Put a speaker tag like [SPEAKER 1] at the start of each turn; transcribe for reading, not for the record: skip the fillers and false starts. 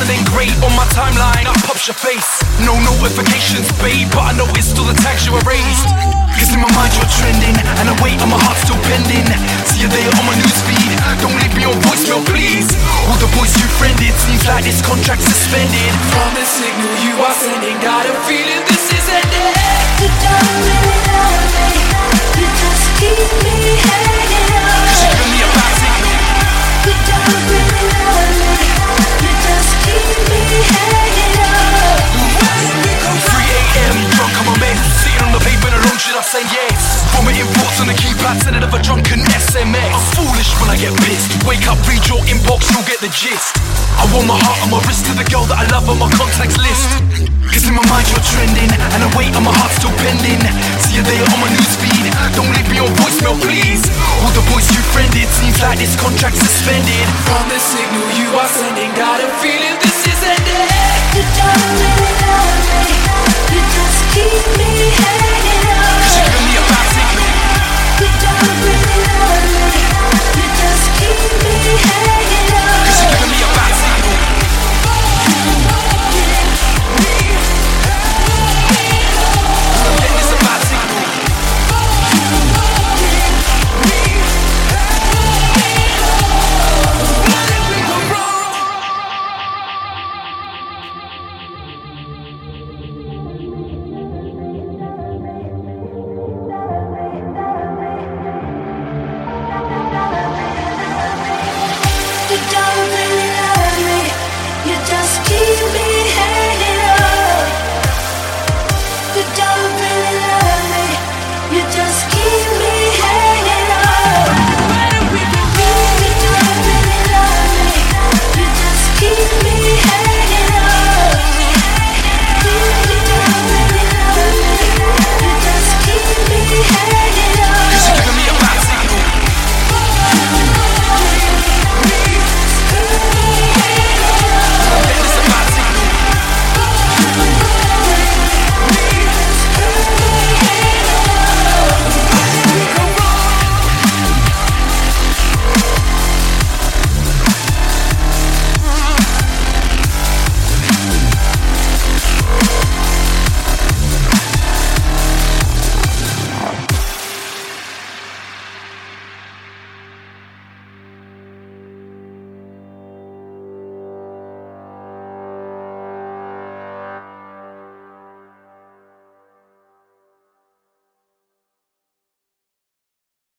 [SPEAKER 1] feeling great on my timeline. Up pops your face. No notifications, babe, but I noticed all the tags you erased. Cause in my mind you're trending, and I wait and my heart's still bending. See you there on my newsfeed. Don't leave me on voicemail, please. All the boys you friended, seems like this contract's suspended. From the signal you are sending, got a feeling this is ending.
[SPEAKER 2] You don't really love me, you just keep me hanging on.
[SPEAKER 1] Cause you're giving me a bad signal.
[SPEAKER 2] You don't really love me, you just keep me hanging on.
[SPEAKER 1] 3 AM, drunk on my meds, sitting on the pavement alone, should I say yes? Vomiting thoughts on the keypad, sending of a drunken SMS. I'm foolish when I get pissed. Wake up, read your inbox, you'll get the gist. I want my heart on my wrist to the girl that I love on my contacts list. Cause in my mind you're trending, and I wait and my heart's still pending. See you there on my newsfeed. Don't leave me on voicemail, please. All the boys you friended, seems like this contract's suspended. From the signal you are sending, got a feeling this is ending.
[SPEAKER 2] You don't